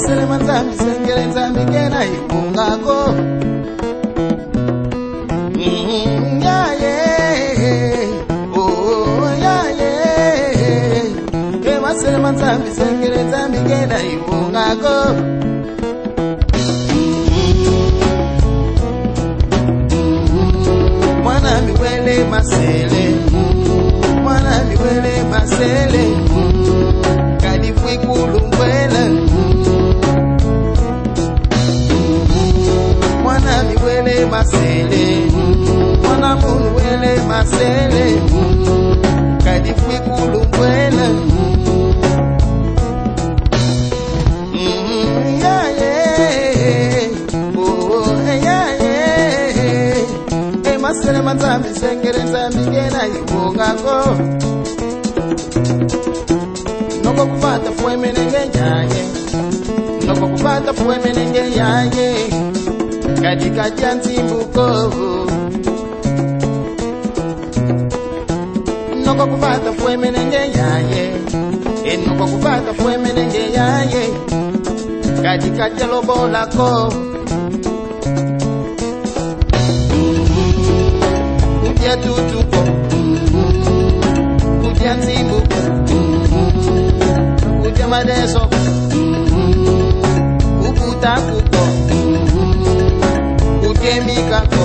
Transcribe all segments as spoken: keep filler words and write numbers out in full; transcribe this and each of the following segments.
masele manzambi sengele nzambi kena ikungako. Mm, yeah, yeah. Oh, yeah, yeah. E masele manzambi sengele nzambi kena ikungako. Mwana miwele masele, mwana miwele masele, kadi fui kulungwele. Mwana miwele masele, mwana muwele masele, kadi fui kulungwele. Mm, yeah, yeah. Oh, yeah, yeah. E masele manzambi sengele nzambi kena ikungako. Noko kufata fue menenge yaye, noko kufata fue menenge yaye, kadika jansi mbuko. Noko kufata fue menenge yaye, e noko kufata fue menenge yaye, kadika jalobo lako. Kudia tutuko, kudia nzimuko, kudia madeso, kukuta kuko, kudia mikako,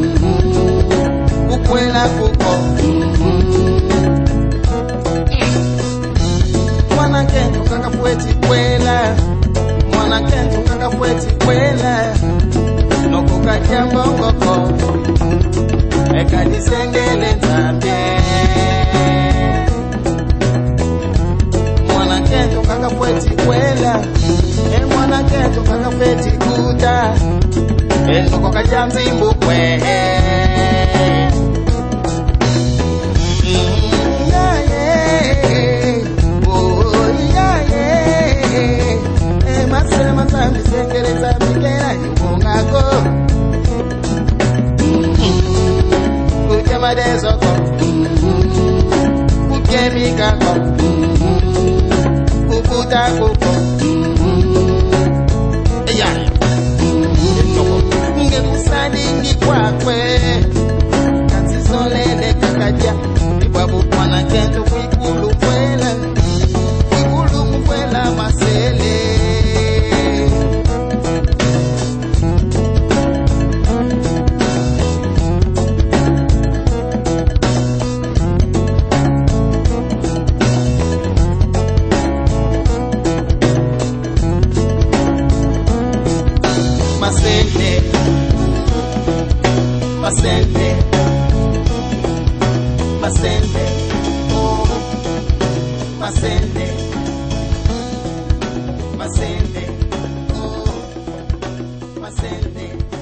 kukwela kuko. Mwana kenyo kaka fueti kwela, mwana kenyo kaka fueti kwela, noko kajamba ngoko, eka nisengele nzambi. Mwana kenyo kaka fueti kwela, e mwana kenyo kaka fueti kuta, e noko kajamzi mbukwe. Masele sengele nzambi kena ikungako. Kudia madeso ko, kudia mikako, kukuta kuko. Eya, nge kusani ni kwakwe, kansi solele kakadia, ibabu mwana kendo kuikulu kwela, kuikulu mkwela masele. Masele, masele, masele, oh, masele, masele, oh, masele.